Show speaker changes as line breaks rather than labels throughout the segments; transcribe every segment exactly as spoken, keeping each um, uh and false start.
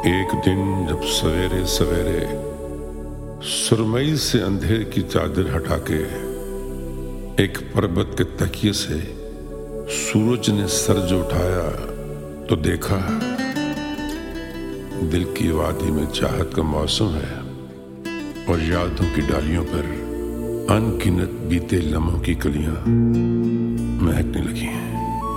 एक दिन जब सवेरे सवेरे सुरमई से अंधेर की चादर हटा के एक पर्वत के तकिए से सूरज ने सर जो उठाया तो देखा दिल की वादी में चाहत का मौसम है और यादों की डालियों पर अनगिनत बीते लम्हों की कलियां महकने लगी हैं।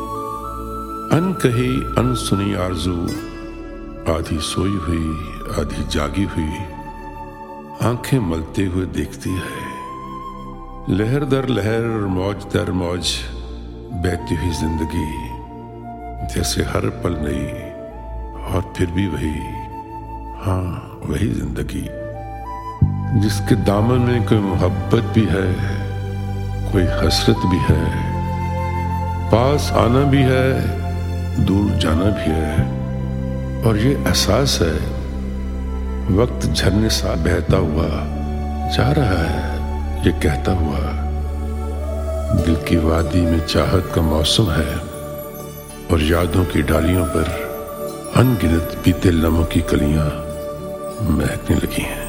अनकही अनसुनी आरज़ू आधी सोई हुई आधी जागी हुई आंखें मलते हुए देखती है। लहर दर लहर मौज दर मौज बहती हुई जिंदगी जैसे हर पल नई और फिर भी वही, हाँ वही जिंदगी जिसके दामन में कोई मोहब्बत भी है, कोई हसरत भी है, पास आना भी है, दूर जाना भी है। और ये एहसास है वक्त झरने सा बहता हुआ जा रहा है, ये कहता हुआ दिल की वादी में चाहत का मौसम है और यादों की डालियों पर अनगिनत बीते लम्हों की कलियां महकने लगी हैं।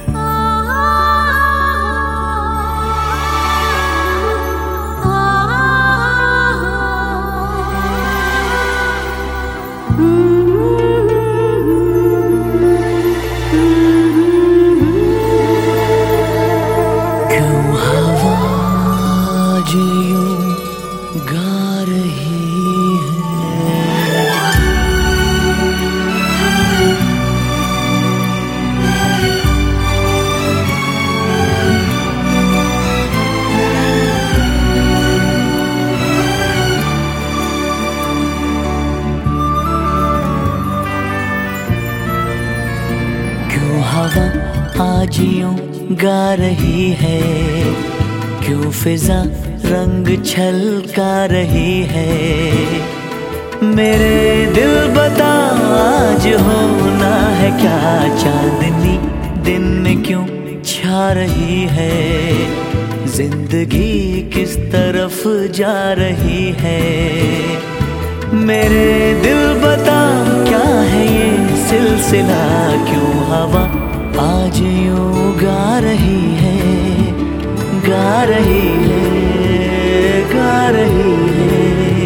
हवा आज यूं गा रही है, क्यों फिजा रंग छलका रही है। मेरे दिल बता आज होना है क्या, चांदनी दिन में क्यों छा रही है। जिंदगी किस तरफ जा रही है। मेरे दिल बता क्या है ये सिलसिला, क्यों हवा आज यूं गा रही है, गा रही है, गा रही है।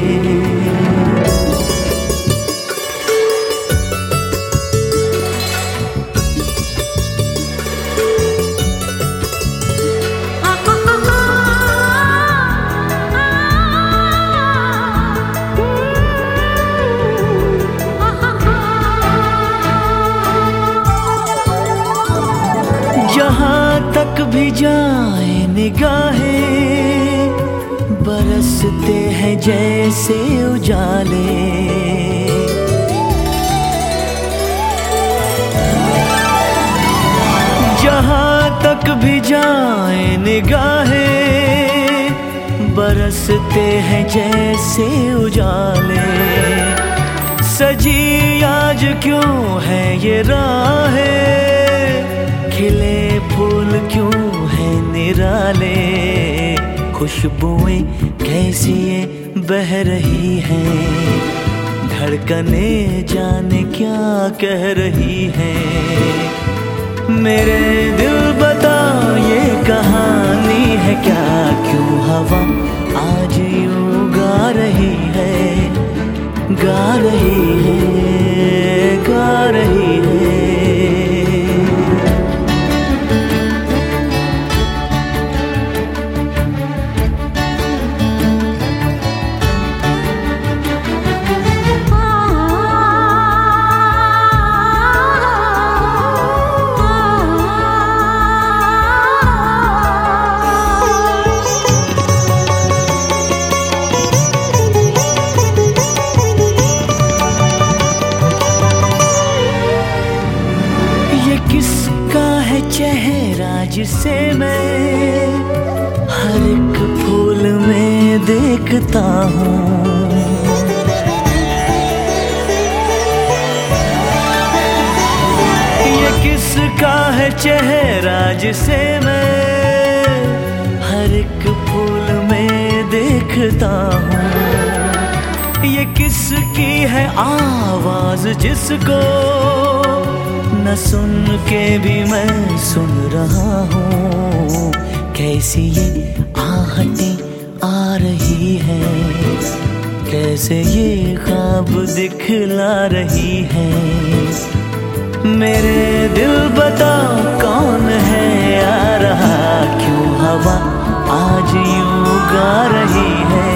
जहाँ तक भी जाए निगाहें बरसते हैं जैसे उजाले। जहाँ तक भी जाए निगाहें बरसते हैं जैसे उजाले। सजी आज क्यों है ये राहें, खिले फूल क्यों है निराले। खुशबुएं कैसी ये बह रही हैं, धड़कने जाने क्या कह रही हैं। मेरे दिल बता ये कहानी है क्या, क्यों हवा आज यूं गा रही है, गा रही है, गा रही है। किसका है चेहरा जिसे मैं हर एक फूल में देखता हूँ। ये किसका है चेहरा जिसे मैं हर एक फूल में देखता हूँ। ये किसकी है आवाज जिसको न सुन के भी मैं सुन रहा हूँ, कैसी ये आहटें आ रही है, कैसे ये ख्वाब दिखला रही है। मेरे दिल बता कौन है आ रहा, क्यों हवा आज यूं गा रही है।